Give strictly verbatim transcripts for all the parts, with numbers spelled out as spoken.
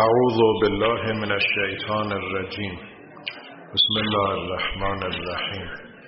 اعوذ بالله من الشیطان الرجیم. بسم الله الرحمن الرحیم.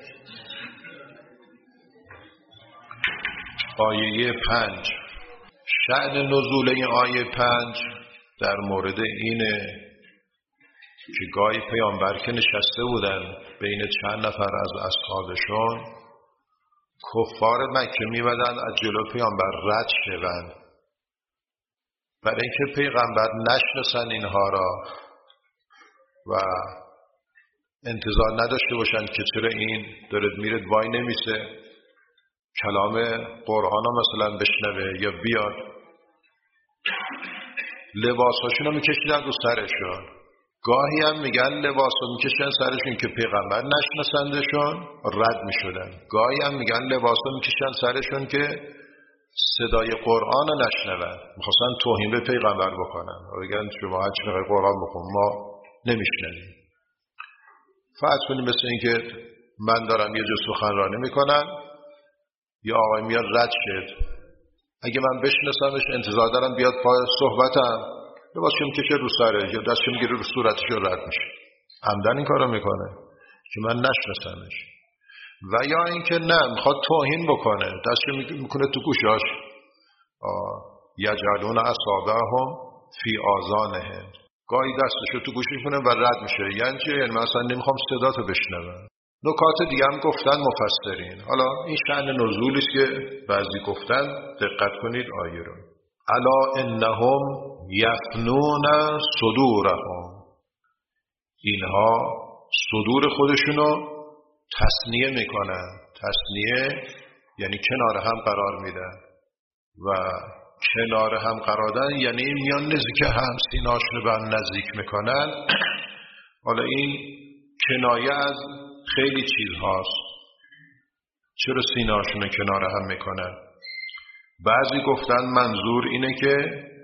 آیه پنج. شأن نزول این آیه پنج در مورد اینه که گاهی پیامبر که نشسته بودن بین چند نفر از اصحابشون، کفار مکه می‌بدن از جلو پیامبر رد شوند، برای اینکه پیغمبر نشناسن اینها را و انتظار نداشته باشن که چرا این داره میره وای نمیسه کلام قرآن ها مثلا بشنوه یا بیاد. لباساشون رو میکشیدن رو سرشون، گاهی هم میگن لباس رو میکشیدن سرشون که پیغمبر نشناسندشون رد میشدن، گاهی هم میگن لباس رو میکشیدن سرشون که صدای قرآن رو نشنون، میخواستن توهین به پیغمبر بکنن و بگن شما هرچی میخوای قرآن بخون ما نمیشنویم. فرض کنیم مثل این که من دارم یه جا سخنرانی میکنم، یا آقای میاد رد شد، اگه من بشناسمش انتظار دارم بیاد پای صحبتم لباسشو میکشه رو سرش یا دستشو میگیره رو صورتش و رد میشه. عمدن این کارو میکنه که من نشناسمش. و یا اینکه نه میخواد توهین بکنه، دستشو میکنه تو گوشاش، یجعلون اصابعهم فی آذانهم، گاهی دستشو تو گوش میکنه و رد میشه. یعنی چه؟ یعنی مثلا نمیخوام صداتو بشنوم. نکات دیگه هم گفتن مفسرین. حالا این شأن نزولی است که بعضی گفتن، دقت کنید آیه رو. الا انهم یفنون صدورهم، اینها صدور خودشونو تصنیه میکنن. تصنیه یعنی کنار هم قرار میدن و کنار هم قرار دادن یعنی میان نزدیک هم، سینه‌هاشون رو به هم نزدیک میکنن. حالا این کنایه از خیلی چیز هاست. چرا سینه‌هاشون رو کنار هم میکنن؟ بعضی گفتن منظور اینه که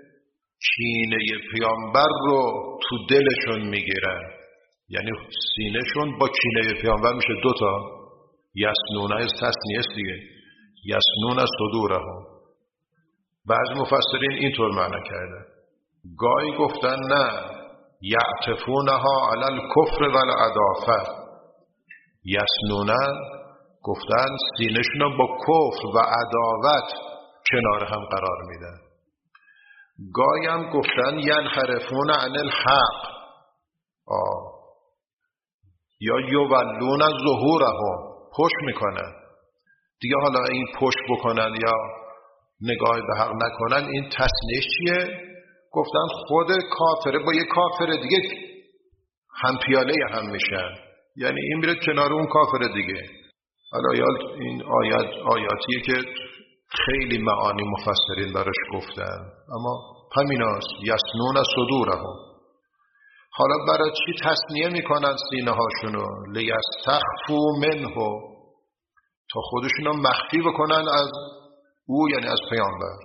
کینه پیامبر رو تو دلشون میگیرن، یعنی سینه‌شون با کینه پیامبر میشه دوتا. یسنون از تصنیه است دیگه، یسنون از صدورهم. بعضی مفسرین اینطور معنی کردن. گاهی گفتن نه، یعتفونها علی الکفر و العدافه. یسنونن گفتن سینه‌شون با کفر و عداوت کنار هم قرار میدن. گاهی هم گفتن ینحرفون عن الحق، آه یا یولون ظهورهم، پشت میکنن دیگه. حالا این پشت بکنن یا نگاه به حق نکنن، این تصنیه چیه؟ گفتن خود کافره با یه کافر دیگه هم پیاله هم میشن، یعنی این میره کنار اون کافر دیگه. حالا این آیات آیاتیه که خیلی معانی مفسرین براش گفتن، اما همیناست، یسنون صدورهم. حالا برای چی تصنیه میکنن سینه هاشونو؟ لیستخفوا منه، تا خودشونو مخفی بکنن از او، یعنی از پیامبر.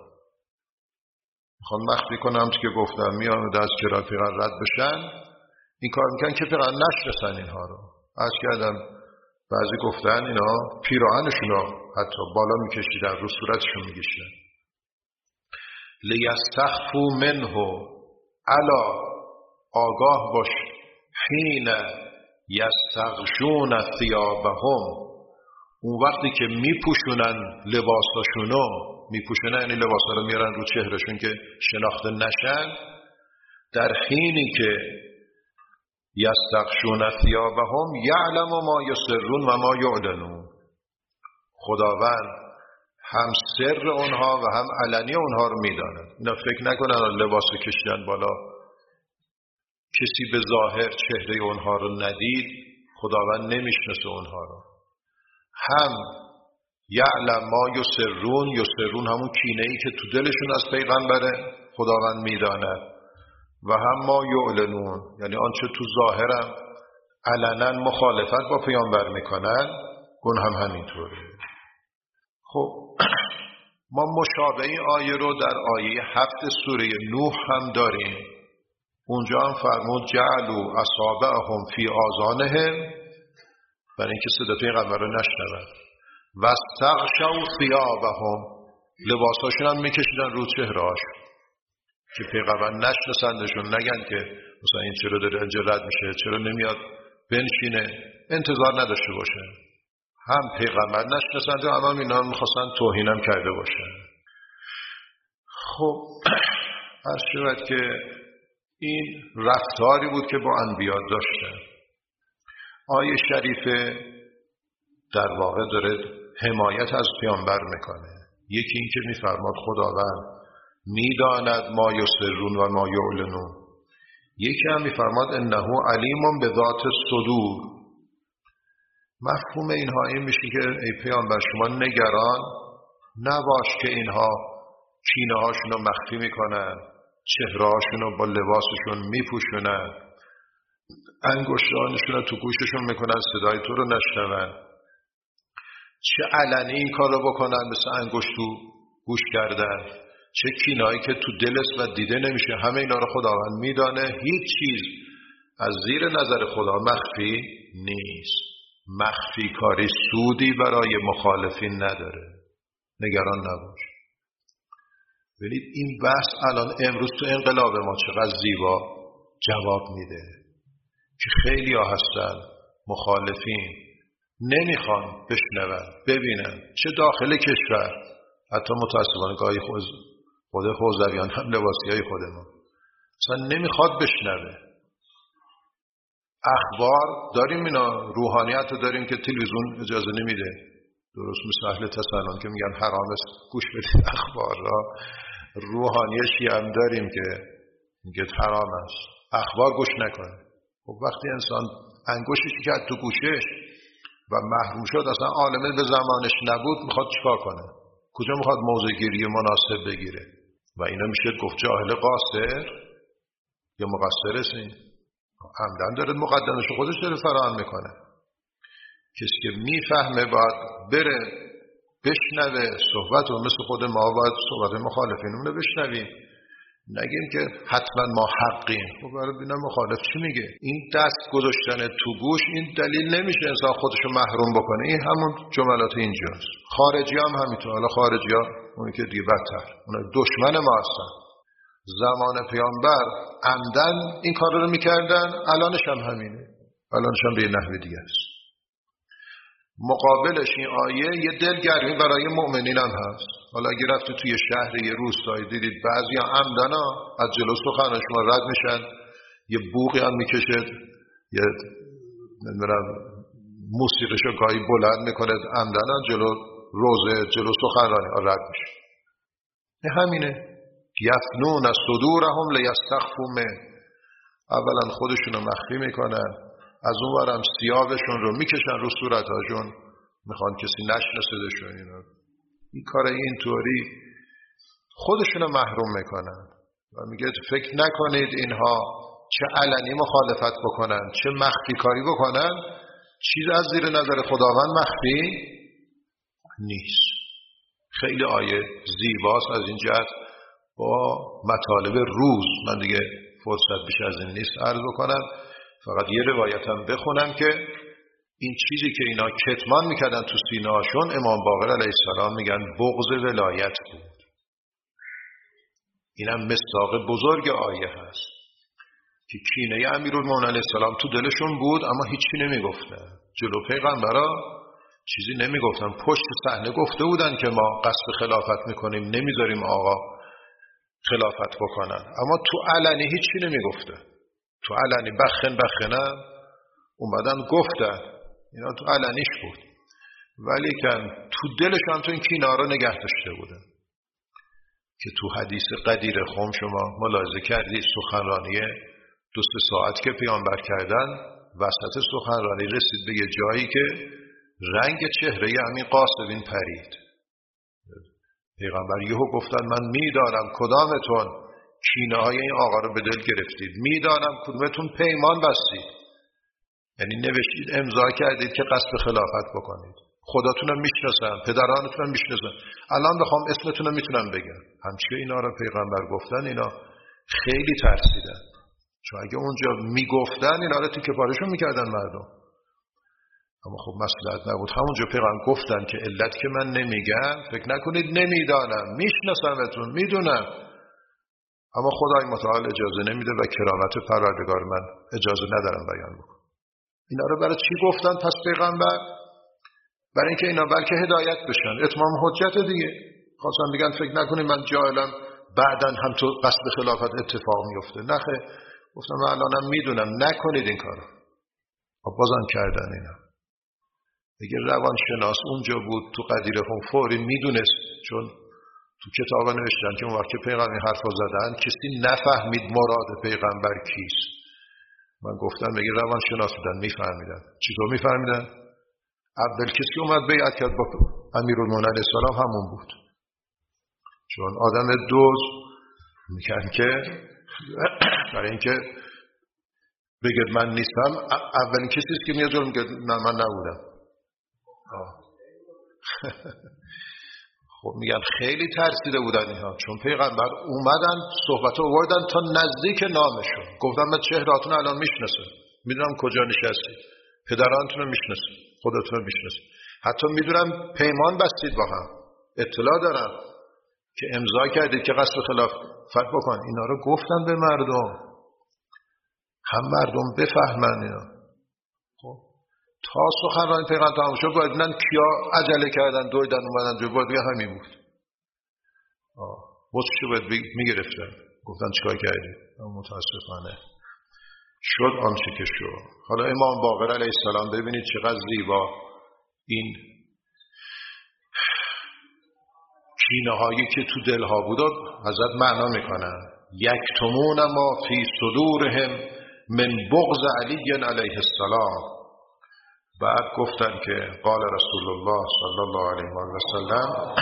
میخوان مخفی کنم که گفتم میان دست چرا پیغمبر رد بشن، این کار میکنن که پیغمبر نشناسن اینها رو. از کردم بعضی گفتن اینا پیراهنشونو حتی بالا میکشیدن، رو صورتشون میکشیدن. لیستخفوا منه، الا آگاه باش، حین یستغشون ثیابهم، اون وقتی که میپوشونن لباساشونو، میپوشونن یعنی لباسا رو میارن رو چهرشون که شناخته نشن. در حینی که یستغشون ثیابهم یعلم ما یسرون و ما یعلنون، خداوند هم سر اونها و هم علنی اونها رو میداند. اینا فکر نکنن لباس کشیدن بالا کسی به ظاهر چهره اونها رو ندید، خداوند نمیشناسه اونها رو. هم یعلم ما یسرون، یسرون همون کینه‌ای که تو دلشون از پیغمبره خداوند میداند، و هم ما یعلنون، یعنی آنچه تو ظاهرم علنا مخالفت با پیامبر میکنن، اون هم همینطوره. خب ما مشابه این آیه رو در آیه هفت سوره نوح هم داریم. اونجا هم فرمود جعلوا اصابعهم فی آذانهم، برای اینکه صدا پیغمبر رو نشنون. و استغشوا ثیابهم، لباساشون هم میکشیدن رو چهرهاش. که پیغمبر نشناسندشون، نگن که مثلا این چرا داره اینجا رد میشه، چرا نمیاد بنشینه، انتظار نداشته باشه. هم پیغمبر نشناسند و هم اینا میخواستن توهینم کرده باشن. خب عرض شود که این رفتاری بود که با انبیا داشتن. آیه شریفه در واقع داره حمایت از پیامبر میکنه. یکی این که میفرماد خداوند میداند ما یسرون و ما یعلنون. یکی هم میفرماد انه علیم به ذات الصدور. مفهوم اینها این میشه که ای پیامبر شما نگران نباش که اینها کینه هاشون رو مخفی میکنن، چهره هاشون رو با لباسشون میپوشونن، انگشتانشون رو تو گوششون میکنن صدای تو رو نشنون. چه علنی این کار رو بکنن مثل انگشت تو گوش کردن، چه کینه‌ای که تو دلست و دیده نمیشه، همه اینا رو خداوند میدانه. هیچ چیز از زیر نظر خدا مخفی نیست. مخفی کاری سودی برای مخالفین نداره. نگران نباش. ببینید این بحث الان امروز تو انقلاب ما چقدر زیبا جواب میده که خیلی ها هستن مخالفین نمیخوان بشنون ببینن، چه داخل کشور، حتی متاسفانه گاهی خود خود حوزویان هم لباسی های خود ما مثلا نمیخواد بشنوه. اخبار داریم، اینا روحانیت رو داریم که تلویزیون اجازه نمیده، درست مثل اهل تسنن که میگن حرام است گوش بدید اخبار را. روحانی شیعه هم داریم که میگه حرام است اخبار گوش نکنه. خب وقتی انسان انگشتش کرد تو گوشش و محروم شد، اصلا عالمه به زمانش نبود، میخواد چیکار کنه؟ کجا میخواد موضع گیری مناسب بگیره؟ و اینا میشه گفت جاهل قاصر یا مقصر است. این عمدن داره مقدمش خودش داره فراهم میکنه. کسی که میفهمه باید بره بشنوه صحبت و مثل خود ما باید صحبت مخالفینمون رو بشنویم، نگیم که حتما ما حقیم. خب برای ببینم مخالف چی میگه. این دست گذاشتن تو گوش این دلیل نمیشه انسان خودشو محروم بکنه. این همون جملات اینجاست. خارجی هم همینطور. حالا خارجی ها اونی که دیگه بدتر، اونا دشمن ما هستن. زمان پیامبر عمدن این کار رو میکردن، الانش هم همینه، الانش هم به نحو دیگه است. مقابلش این آیه یه دلگرمی برای مؤمنین هم هست. حالا اگه رفتی توی شهر یه روستایی دیدید بعضی عمدن ها از جلو سخن شما رد میشن، یه بوقی هم میکشد، یه نمیدونم موسیقیشو گاهی بلند میکنه، عمدن ها جلو روزه جلو سخنرانی ها رد میشه. این همینه. یفنون از صدورهم لیستخفوا منه. اولا خودشونو مخفی میکنن، از اون ورم ثیابشون رو میکشن رو صورتاشون، میخوان کسی نشناسدشون. اینا این کار اینطوری خودشونو محروم میکنن و میگه فکر نکنید اینها چه علنی مخالفت بکنن چه مخفی کاری بکنن، چیز از زیر نظر خداوند مخفی نیست. خیلی آیه زیباست از این جهت با مطالب روز. من دیگه فرصت بیش از این نیست عرض بکنم، فقط یه روایتم بخونم که این چیزی که اینا کتمان میکردن تو سینه‌هاشون، امام باقر علیه السلام میگن بغض ولایت بود. اینم مصداق بزرگ آیه هست که کینه امیرالمومنین علیه السلام تو دلشون بود اما هیچی نمیگفتن. جلو پیغمبرا چیزی نمیگفتن، پشت صحنه گفته بودن که ما قصد خلافت میکنیم، نمیذاریم آقا خلافت بکنن، اما تو علنی هیچی نمیگفتن. تو علنی بخن بخنم اومدن گفتن، اینا تو علنیش بود، ولی کن تو دلش هم تو این کینه رو نگه داشته بودن که تو حدیث قدیر خم شما ملاحظه کردید سخنرانی دو سه ساعت که پیامبر کردن، وسط سخنرانی رسید به یه جایی که رنگ چهره همین قاسبین پرید. پیغمبر یهو گفتن من میدانم کدامتون کینه های این آقا رو به دل گرفتید، میدانم کدومتون پیمان بستید، یعنی نوشتید امضا کردید که قصد خلافت بکنید. خداتونم میشناسم، پدرانتونم میشناسم، الان بخوام اسمتونم میتونم بگم. همچه اینا رو پیغمبر گفتن، اینا خیلی ترسیدن، چون اگه اونجا میگفتن اینا رو تیکه پاره‌شون میکردن مردم. اما خب مصلحت نبود. همونجا پیغمبر گفتن که علت که من نمیگم فکر نکنید نمیدانم، میشناسمتون، میدونم، اما خدای متعال اجازه نمیده و کرامت پروردگار من اجازه ندارم بیان بکنم. اینا رو برای چی گفتن پس پیغمبر؟ برای اینکه اینا بلکه هدایت بشن، اتمام حجت دیگه. خواستن بگن فکر نکنید من جاهلم بعداً هم تو قصد خلافت اتفاق میفته. نخه، گفتم من الانم میدونم نکنید این کارو. خب بازم کردن اینا. اگه روانشناس اونجا بود تو قدیره خون فوری میدونست، چون تو کتابا نوشتن که اون وقت که پیغمبر حرفا زدن کسی نفهمید مراد پیغمبر کیست. من گفتم مگه روانشناس بودن میفهمیدن. چطور میفهمیدن؟ اول کسی اومد بیعت کرد با امیرالمومنین علیه السلام همون بود. چون آدم دوز میگن که برای اینکه بگید من نیستم، اولین کسی که میاد جلو میگه نه من نبودم. خب میگن خیلی ترسیده بودن اینها، چون پیغمبر اومدن صحبت رو آوردن تا نزدیک نامشون. گفتم من چهرهاتون الان میشناسم، میدونم کجا نشستید، پدرانتون رو میشناسم، خودتون رو میشناسم، حتی میدونم پیمان بستید با هم، اطلاع دارم که امضا کردید که قصد خلافت بکن. اینا رو گفتن به مردم، هم مردم بفهمن اینا. خب تا سخنرانی پیغمبر تمام شد باید ببینن کیا عجله کردن دویدن اومدن جو، باید بگن همین بود. آه واسه باید میگرفتن، گفتن چیکار کردید؟ متاسفانه شد آنچه که شد. حالا امام باقر علیه السلام ببینید چقدر زیبا این کینه هایی که تو دلها بود حضرت معنا میکنن. یکتمون ما فی صدورهم من بغض علی علیه السلام. بعد گفتن که قال رسول الله صلی الله علیه و سلم،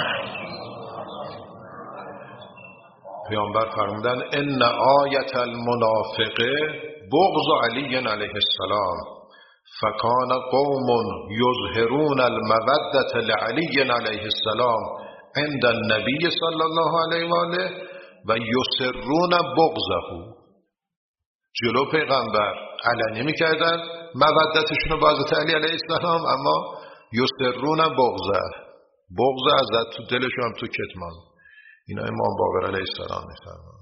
پیامبر فرمودن ان آیت المنافقه بغض علی علیه السلام فکان قوم یظهرون المودة لعلی علیه السلام عند النبی صلی الله علیه و آله و یسرون بغضه. جلو پیغمبر علنی میکردن مودتشون رو با حضرت علی علیه السلام، اما یسرون بغضه، بغض حضرت تو دلشون هم تو کتمان. اینا امام باقر علیه السلام میفرمان.